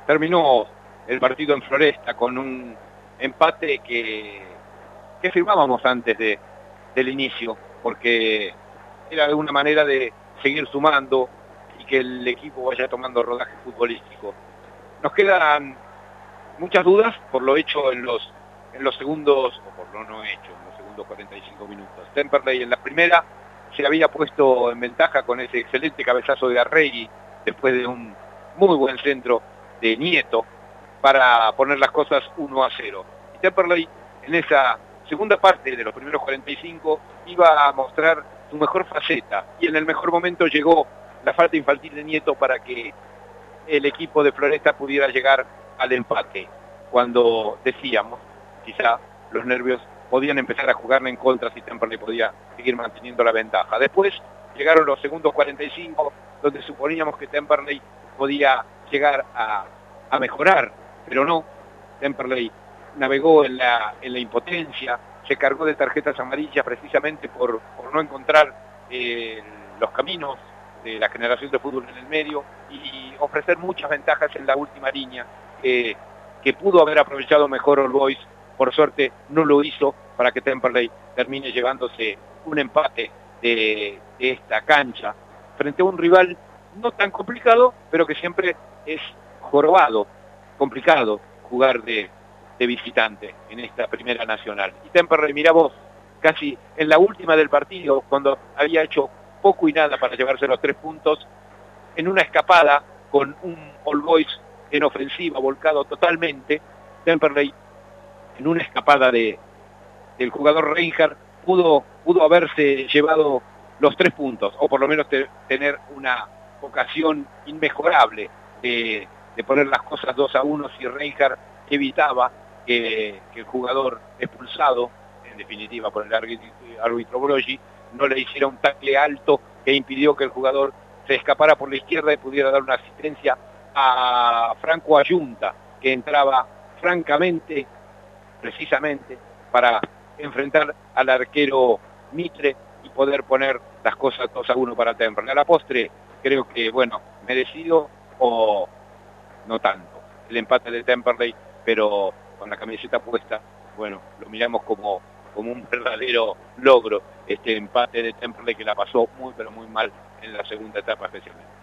terminó el partido en Floresta con un empate que firmábamos antes del inicio, porque era una manera de seguir sumando y que el equipo vaya tomando rodaje futbolístico. Nos quedan muchas dudas por lo hecho en los segundos, o por lo no hecho, en los segundos 45 minutos. Temperley en la primera se había puesto en ventaja con ese excelente cabezazo de Arregui, después de un muy buen centro de Nieto, para poner las cosas 1-0. Y Temperley en esa segunda parte de los primeros 45 iba a mostrar su mejor faceta, y en el mejor momento llegó la falta infantil de Nieto para que el equipo de Floresta pudiera llegar al empate, cuando decíamos, quizá los nervios podían empezar a jugarle en contra si Temperley podía seguir manteniendo la ventaja. Después llegaron los segundos 45, donde suponíamos que Temperley podía llegar a mejorar, pero no. Temperley navegó en la impotencia, se cargó de tarjetas amarillas precisamente por no encontrar los caminos de la generación de fútbol en el medio y ofrecer muchas ventajas en la última línea que pudo haber aprovechado mejor All Boys. Por suerte no lo hizo, para que Temperley termine llevándose un empate de esta cancha frente a un rival no tan complicado, pero que siempre es jorobado, complicado jugar de visitante en esta primera nacional. Y Temperley, mirá vos, casi en la última del partido, cuando había hecho poco y nada para llevarse los 3 puntos, en una escapada con un All Boys en ofensiva volcado totalmente, Temperley en una escapada del jugador Reinhardt pudo haberse llevado los 3 puntos, o por lo menos tener una ocasión inmejorable de poner las cosas 2-1 si Reinhardt evitaba que el jugador expulsado, en definitiva por el árbitro Broggi, no le hiciera un tackle alto que impidió que el jugador se escapara por la izquierda y pudiera dar una asistencia a Franco Ayunta, que entraba francamente, precisamente, para enfrentar al arquero Mitre y poder poner las cosas 2-1 para Temperley. A la postre, creo que, bueno, merecido o no tanto el empate de Temperley, pero con la camiseta puesta, bueno, lo miramos como un verdadero logro, este empate de Temperley, que la pasó muy, pero muy mal en la segunda etapa especialmente.